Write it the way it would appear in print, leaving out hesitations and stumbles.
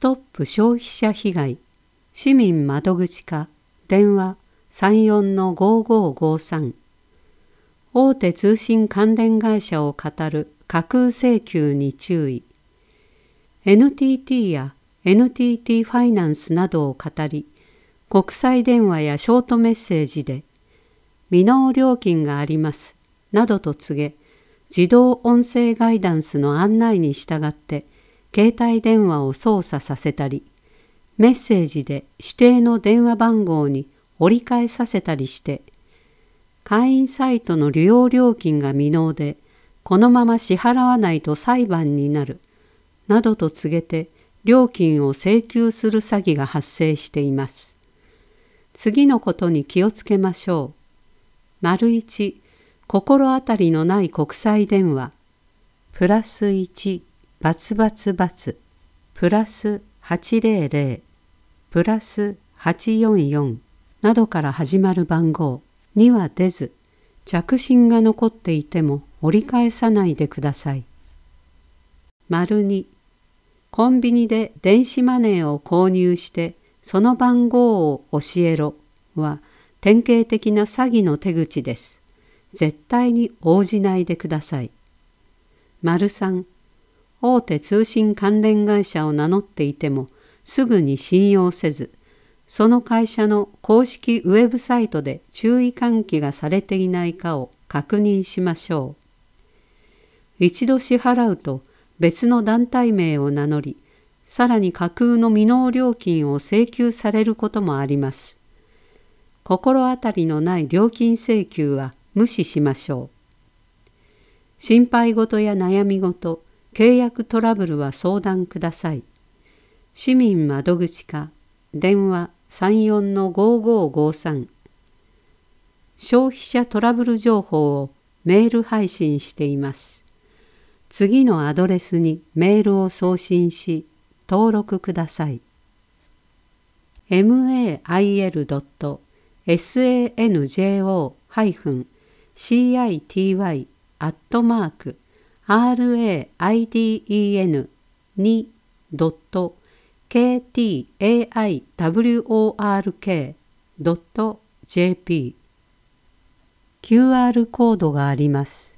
トップ消費者被害市民窓口課電話34-5553大手通信関連会社を語る架空請求に注意。 NTT や NTT ファイナンスなどを語り、国際電話やショートメッセージで未納料金がありますなどと告げ、自動音声ガイダンスの案内に従って携帯電話を操作させたり、メッセージで指定の電話番号に折り返させたりして、会員サイトの利用料金が未納でこのまま支払わないと裁判になるなどと告げて料金を請求する詐欺が発生しています。次のことに気をつけましょう。1、心当たりのない国際電話+1+++++800+844などから始まる番号には出ず、着信が残っていても折り返さないでください。2、コンビニで電子マネーを購入してその番号を教えろは典型的な詐欺の手口です。絶対に応じないでください。3、大手通信関連会社を名乗っていてもすぐに信用せず、その会社の公式ウェブサイトで注意喚起がされていないかを確認しましょう。一度支払うと別の団体名を名乗り、さらに架空の未納料金を請求されることもあります。心当たりのない料金請求は無視しましょう。心配事や悩み事、契約トラブルは相談ください。市民窓口課電話34-5553消費者トラブル情報をメール配信しています。次のアドレスにメールを送信し登録ください。mail.city@raidn.ktaiwork.jp QR コードがあります。